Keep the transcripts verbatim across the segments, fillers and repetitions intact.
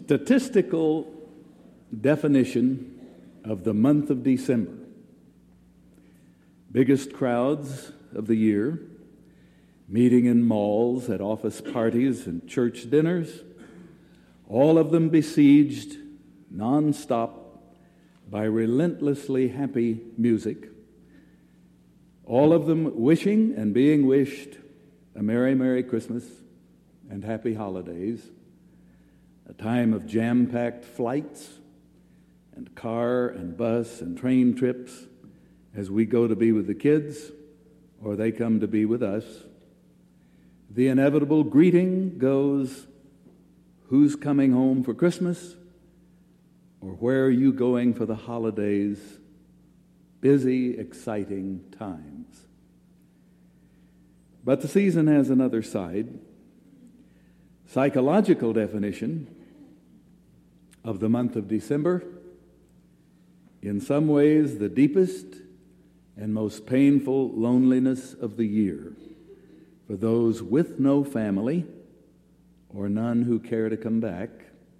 Statistical definition of the month of December. Biggest crowds of the year, meeting in malls, at office parties, and church dinners, all of them besieged nonstop by relentlessly happy music, all of them wishing and being wished a Merry, Merry Christmas and Happy Holidays, a time of jam-packed flights and car and bus and train trips as we go to be with the kids or they come to be with us. The inevitable greeting goes, "Who's coming home for Christmas?" Or "Where are you going for the holidays?" Busy, exciting times. But the season has another side. Psychological definition of the month of December: in some ways the deepest and most painful loneliness of the year for those with no family or none who care to come back.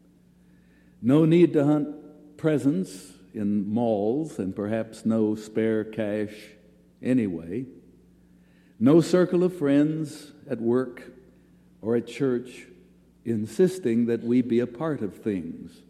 No need to hunt presents in malls and perhaps no spare cash anyway. No circle of friends at work or at church insisting that we be a part of things.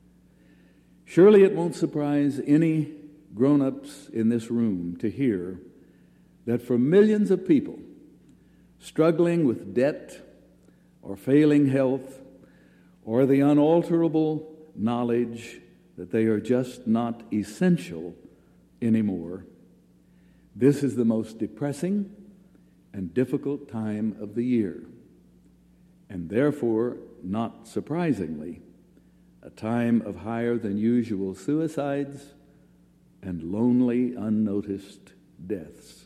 Surely it won't surprise any grown-ups in this room to hear that for millions of people struggling with debt or failing health or the unalterable knowledge that they are just not essential anymore, this is the most depressing and difficult time of the year, and therefore, not surprisingly, a time of higher than usual suicides and lonely, unnoticed deaths.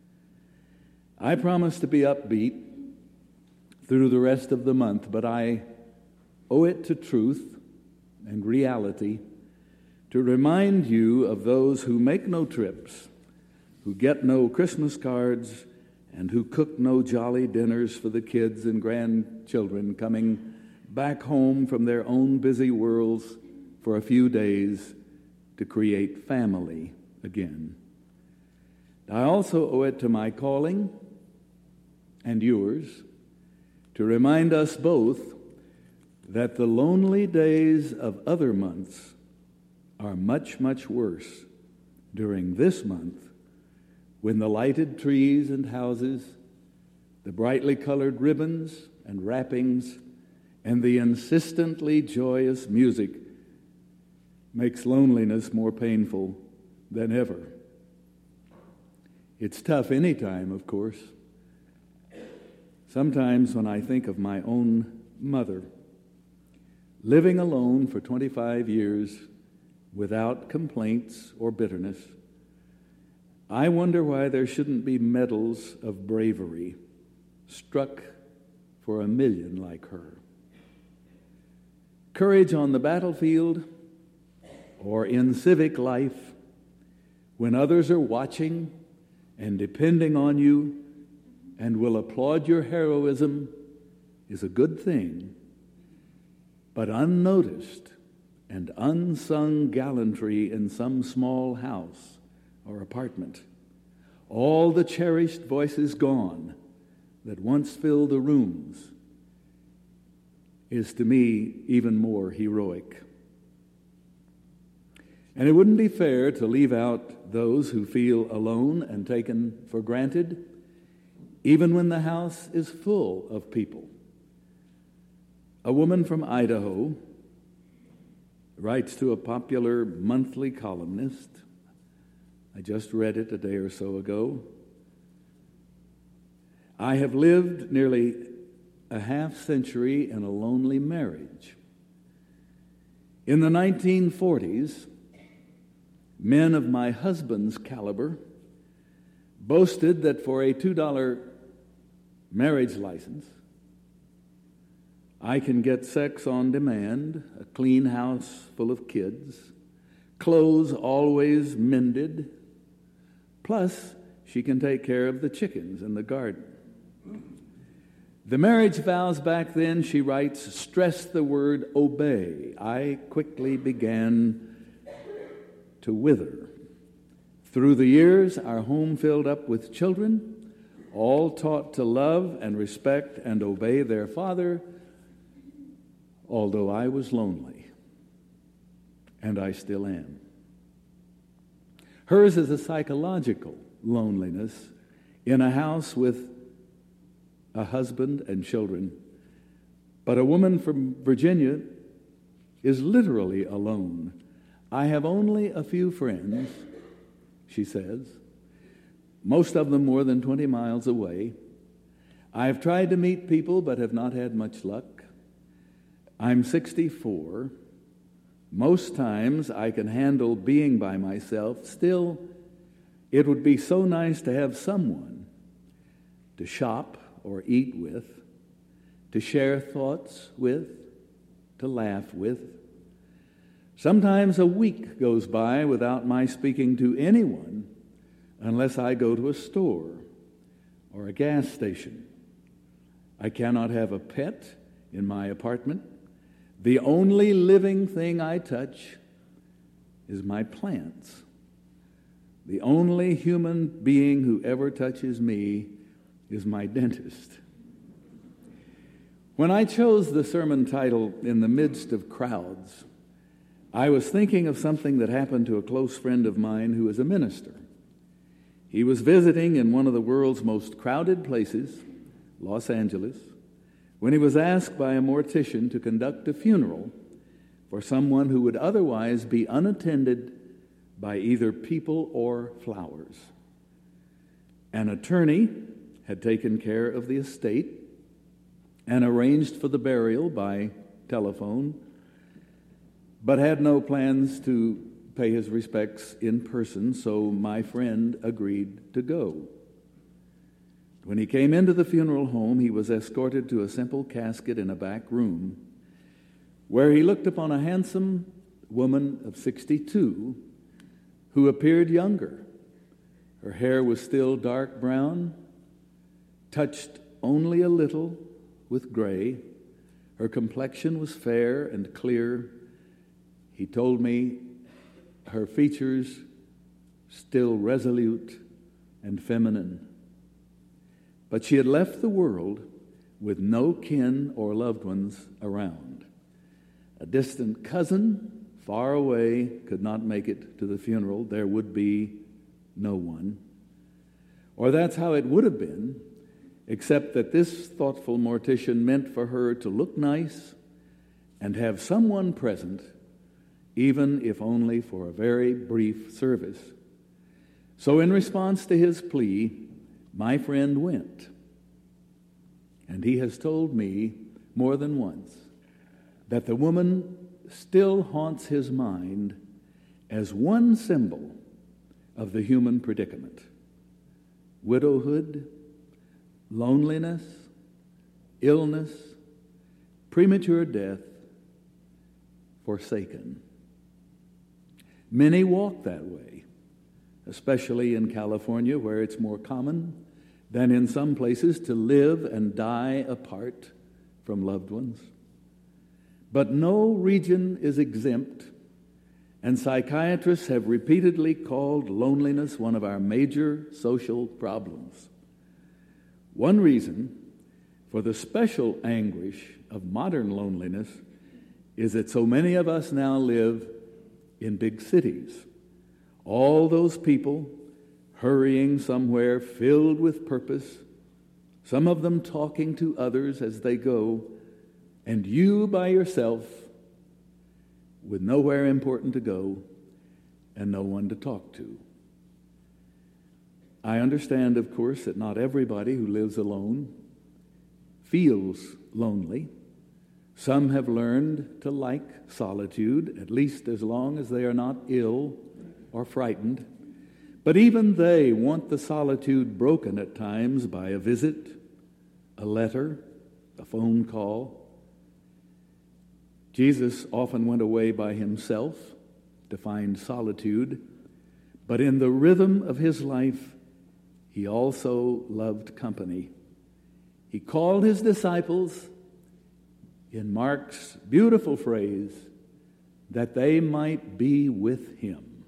I promise to be upbeat through the rest of the month, but I owe it to truth and reality to remind you of those who make no trips, who get no Christmas cards, and who cook no jolly dinners for the kids and grandchildren coming back home from their own busy worlds for a few days to create family again. I also owe it to my calling and yours to remind us both that the lonely days of other months are much, much worse during this month, when the lighted trees and houses, the brightly colored ribbons and wrappings, and the insistently joyous music makes loneliness more painful than ever. It's tough any time, of course. Sometimes when I think of my own mother, living alone for twenty-five years without complaints or bitterness, I wonder why there shouldn't be medals of bravery struck for a million like her. Courage on the battlefield or in civic life, when others are watching and depending on you and will applaud your heroism, is a good thing. But unnoticed and unsung gallantry in some small house or apartment, all the cherished voices gone that once filled the rooms, is to me even more heroic. And it wouldn't be fair to leave out those who feel alone and taken for granted, even when the house is full of people. A woman from Idaho writes to a popular monthly columnist. I just read it a day or so ago. "I have lived nearly a half century in a lonely marriage. In the nineteen forties, men of my husband's caliber boasted that for a two dollar marriage license, I can get sex on demand, a clean house full of kids, clothes always mended, plus she can take care of the chickens in the garden. The marriage vows back then, she writes, stressed the word obey. I quickly began to wither. Through the years, our home filled up with children, all taught to love and respect and obey their father, although I was lonely, and I still am. Hers is a psychological loneliness in a house with a husband and children. But a woman from Virginia is literally alone. I have only a few friends, she says, most of them more than twenty miles away. I have tried to meet people but have not had much luck. I'm sixty-four. Most times I can handle being by myself. Still, it would be so nice to have someone to shop or eat with, to share thoughts with, to laugh with. Sometimes a week goes by without my speaking to anyone unless I go to a store or a gas station. I cannot have a pet in my apartment. The only living thing I touch is my plants. The only human being who ever touches me is my dentist. When I chose the sermon title, In the Midst of Crowds, I was thinking of something that happened to a close friend of mine who is a minister. He was visiting in one of the world's most crowded places, Los Angeles, when he was asked by a mortician to conduct a funeral for someone who would otherwise be unattended by either people or flowers. An attorney had taken care of the estate and arranged for the burial by telephone, but had no plans to pay his respects in person, so my friend agreed to go. When he came into the funeral home, he was escorted to a simple casket in a back room, where he looked upon a handsome woman of sixty-two who appeared younger. Her hair was still dark brown, touched only a little with gray. Her complexion was fair and clear. He told me her features still resolute and feminine. But she had left the world with no kin or loved ones around. A distant cousin, far away, could not make it to the funeral. There would be no one. Or that's how it would have been, except that this thoughtful mortician meant for her to look nice and have someone present, even if only for a very brief service. So in response to his plea, my friend went. And he has told me more than once that the woman still haunts his mind as one symbol of the human predicament: widowhood, loneliness, illness, premature death, forsaken. Many walk that way, especially in California, where it's more common than in some places to live and die apart from loved ones. But no region is exempt, and psychiatrists have repeatedly called loneliness one of our major social problems. One reason for the special anguish of modern loneliness is that so many of us now live in big cities. All those people hurrying somewhere filled with purpose, some of them talking to others as they go, and you by yourself with nowhere important to go and no one to talk to. I understand, of course, that not everybody who lives alone feels lonely. Some have learned to like solitude, at least as long as they are not ill or frightened. But even they want the solitude broken at times by a visit, a letter, a phone call. Jesus often went away by himself to find solitude, but in the rhythm of his life, he also loved company. He called his disciples, in Mark's beautiful phrase, that they might be with him.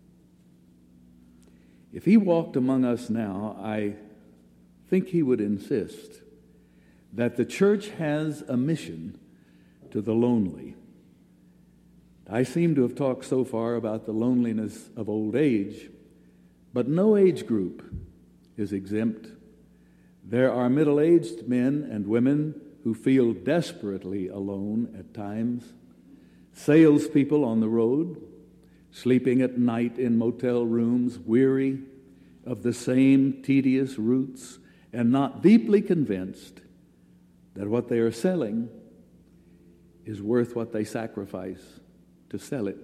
If he walked among us now, I think he would insist that the church has a mission to the lonely. I seem to have talked so far about the loneliness of old age, but no age group is exempt. There are middle-aged men and women who feel desperately alone at times, salespeople on the road, sleeping at night in motel rooms, weary of the same tedious routes and not deeply convinced that what they are selling is worth what they sacrifice to sell it.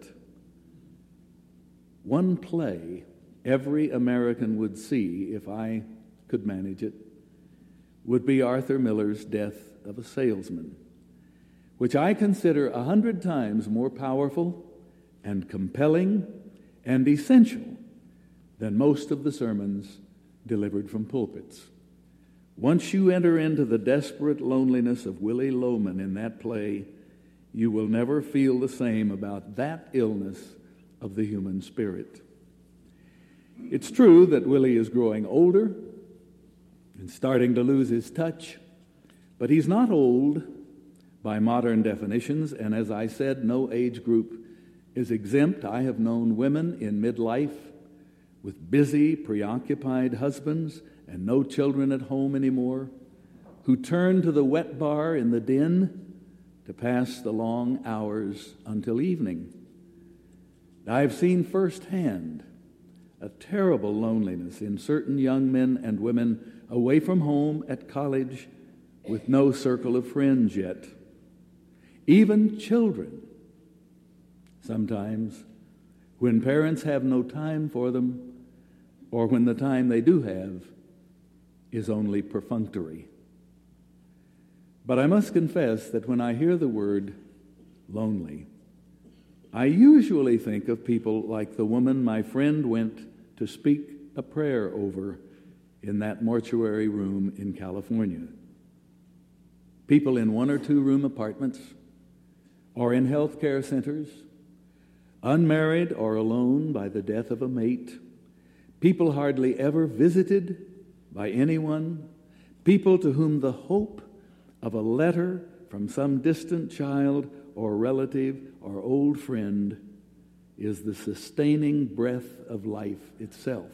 One play every American would see, if I could manage it, would be Arthur Miller's Death of a Salesman, which I consider a hundred times more powerful and compelling and essential than most of the sermons delivered from pulpits. Once you enter into the desperate loneliness of Willie Loman in that play, you will never feel the same about that illness of the human spirit. It's true that Willie is growing older and starting to lose his touch, but he's not old by modern definitions, and as I said, no age group is exempt. I have known women in midlife with busy, preoccupied husbands and no children at home anymore, who turn to the wet bar in the den to pass the long hours until evening. I've seen firsthand a terrible loneliness in certain young men and women away from home at college with no circle of friends yet. Even children, sometimes, when parents have no time for them, or when the time they do have is only perfunctory. But I must confess that when I hear the word lonely, I usually think of people like the woman my friend went to speak a prayer over in that mortuary room in California. People in one or two room apartments or in health care centers, unmarried or alone by the death of a mate, people hardly ever visited by anyone, people to whom the hope of a letter from some distant child or relative or old friend is the sustaining breath of life itself.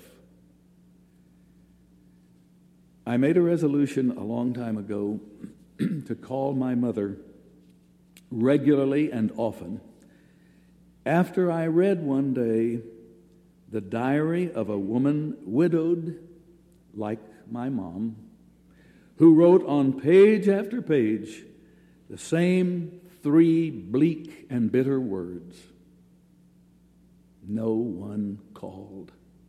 I made a resolution a long time ago to call my mother regularly and often after I read one day the diary of a woman widowed like my mom, who wrote on page after page the same three bleak and bitter words: no one called.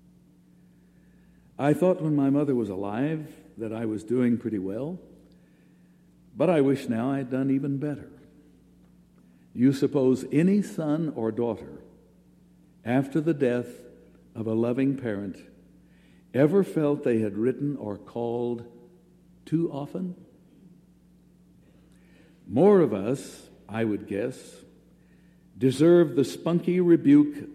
I thought when my mother was alive that I was doing pretty well, but I wish now I had done even better. You suppose any son or daughter, after the death of a loving parent, ever felt they had written or called too often? More of us, I would guess, deserve the spunky rebuke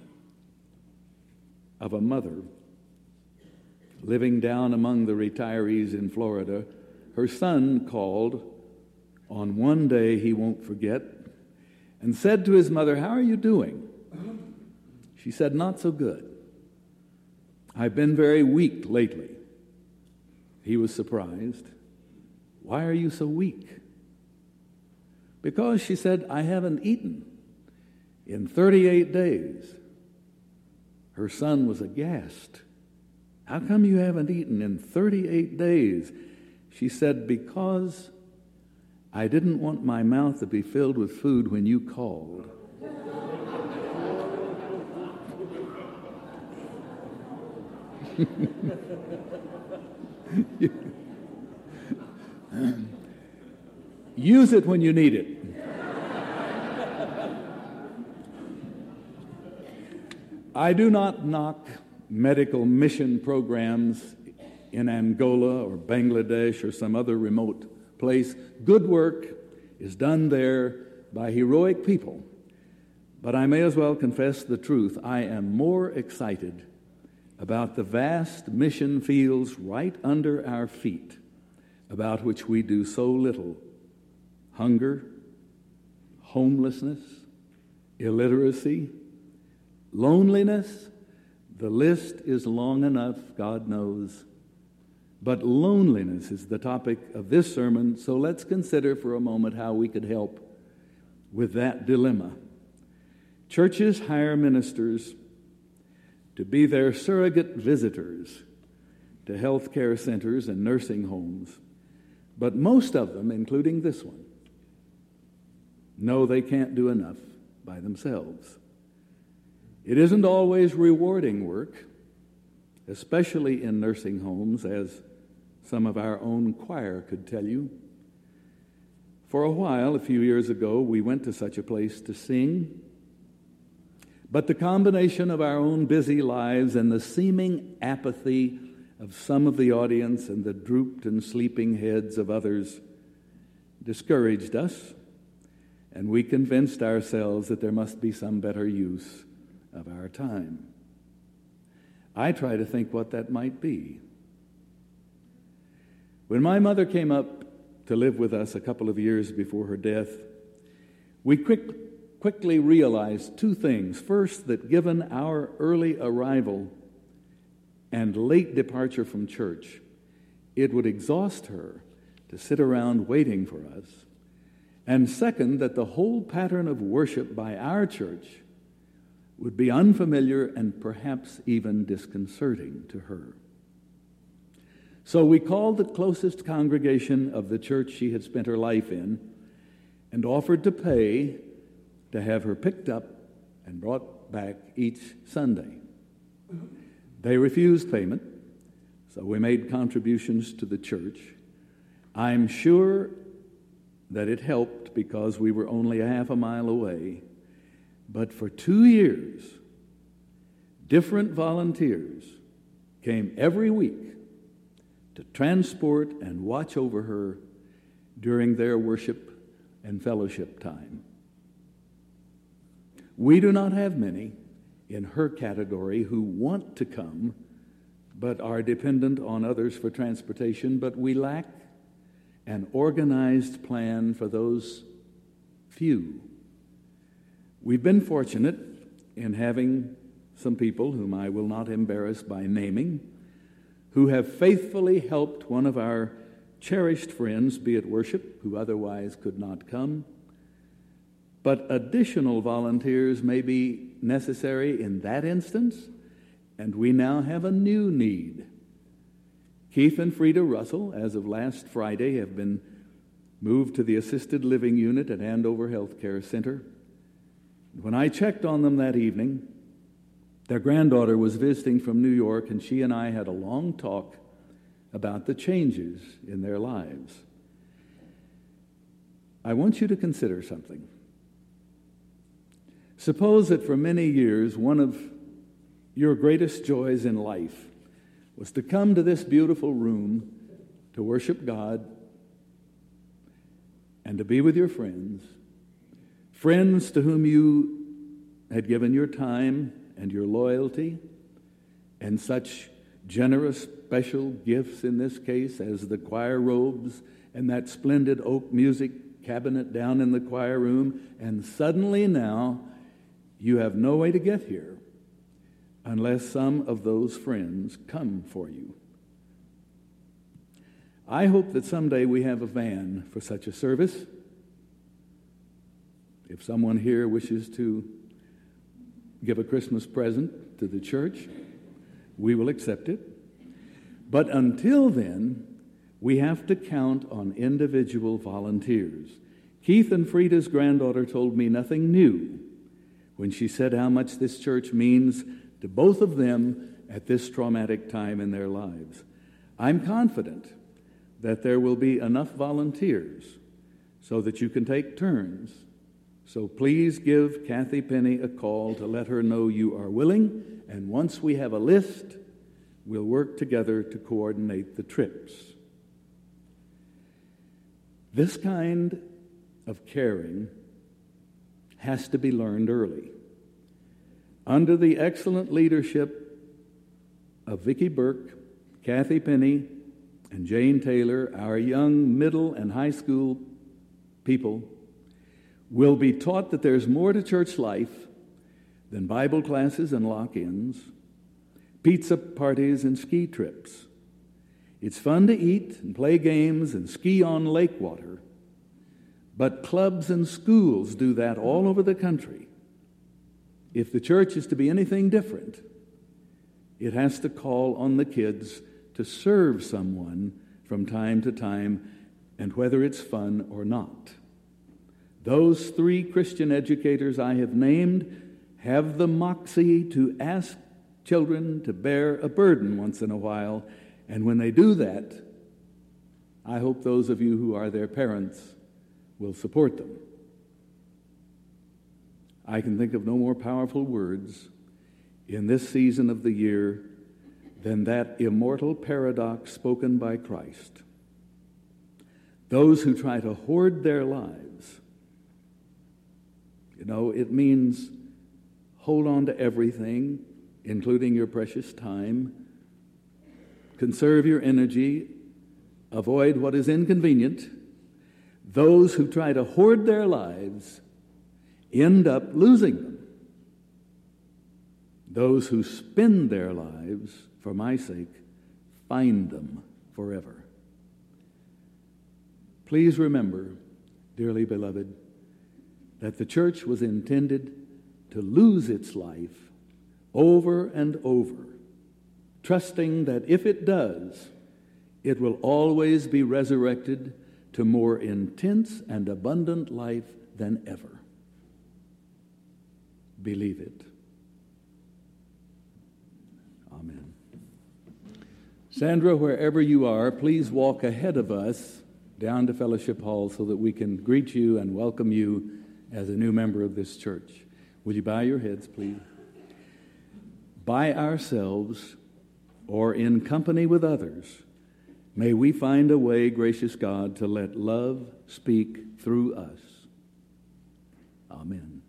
of a mother living down among the retirees in Florida. Her son called on one day he won't forget and said to his mother, "How are you doing?" She said, "Not so good. I've been very weak lately." He was surprised. "Why are you so weak?" "Because," she said, "I haven't eaten in thirty-eight days. Her son was aghast. "How come you haven't eaten in thirty-eight days? She said, "Because I didn't want my mouth to be filled with food when you called." Use it when you need it. I do not knock medical mission programs in Angola or Bangladesh or some other remote place. Good work is done there by heroic people. But I may as well confess the truth. I am more excited about the vast mission fields right under our feet, about which we do so little. Hunger, homelessness, illiteracy, loneliness. The list is long enough, God knows. But loneliness is the topic of this sermon, so let's consider for a moment how we could help with that dilemma. Churches hire ministers to be their surrogate visitors to health care centers and nursing homes, but most of them, including this one, know they can't do enough by themselves. It isn't always rewarding work, especially in nursing homes, as some of our own choir could tell you. For a while, a few years ago, we went to such a place to sing, but the combination of our own busy lives and the seeming apathy of some of the audience and the drooped and sleeping heads of others discouraged us, and we convinced ourselves that there must be some better use of our time. I try to think what that might be. When my mother came up to live with us a couple of years before her death, we quick, quickly realized two things. First, that given our early arrival and late departure from church, it would exhaust her to sit around waiting for us. And second, that the whole pattern of worship by our church would be unfamiliar and perhaps even disconcerting to her. So we called the closest congregation of the church she had spent her life in and offered to pay to have her picked up and brought back each Sunday. They refused payment, so we made contributions to the church. I'm sure that it helped because we were only a half a mile away. But for two years, different volunteers came every week to transport and watch over her during their worship and fellowship time. We do not have many in her category who want to come but are dependent on others for transportation, but we lack an organized plan for those few. We've been fortunate in having some people whom I will not embarrass by naming, who have faithfully helped one of our cherished friends be at worship who otherwise could not come. But additional volunteers may be necessary in that instance, and we now have a new need. Keith and Frida Russell, as of last Friday, have been moved to the assisted living unit at Andover Health Care Center. When I checked on them that evening, their granddaughter was visiting from New York, and she and I had a long talk about the changes in their lives. I want you to consider something. Suppose that for many years, one of your greatest joys in life was to come to this beautiful room to worship God and to be with your friends, friends to whom you had given your time and your loyalty and such generous special gifts in this case as the choir robes and that splendid oak music cabinet down in the choir room, and suddenly now you have no way to get here unless some of those friends come for you. I hope that someday we have a van for such a service. If someone here wishes to give a Christmas present to the church, we will accept it. But until then, we have to count on individual volunteers. Keith and Frida's granddaughter told me nothing new when she said how much this church means to both of them at this traumatic time in their lives. I'm confident that there will be enough volunteers so that you can take turns. So please give Kathy Penny a call to let her know you are willing, and once we have a list, will work together to coordinate the trips. This kind of caring has to be learned early. Under the excellent leadership of Vicki Burke, Kathy Penny, and Jane Taylor, our young middle and high school people will be taught that there's more to church life than Bible classes and lock-ins, pizza parties and ski trips. It's fun to eat and play games and ski on lake water, but clubs and schools do that all over the country. If the church is to be anything different, it has to call on the kids to serve someone from time to time, and whether it's fun or not. Those three Christian educators I have named have the moxie to ask children to bear a burden once in a while, and when they do that, I hope those of you who are their parents will support them. I can think of no more powerful words in this season of the year than that immortal paradox spoken by Christ. Those who try to hoard their lives, you know, it means hold on to everything, including your precious time, conserve your energy, avoid what is inconvenient. Those who try to hoard their lives end up losing them. Those who spend their lives for my sake find them forever. Please remember, dearly beloved, that the church was intended to lose its life over and over, trusting that if it does, it will always be resurrected to more intense and abundant life than ever. Believe it. Amen. Sandra, wherever you are, please walk ahead of us down to Fellowship Hall so that we can greet you and welcome you as a new member of this church. Would you bow your heads, please? By ourselves or in company with others, may we find a way, gracious God, to let love speak through us. Amen.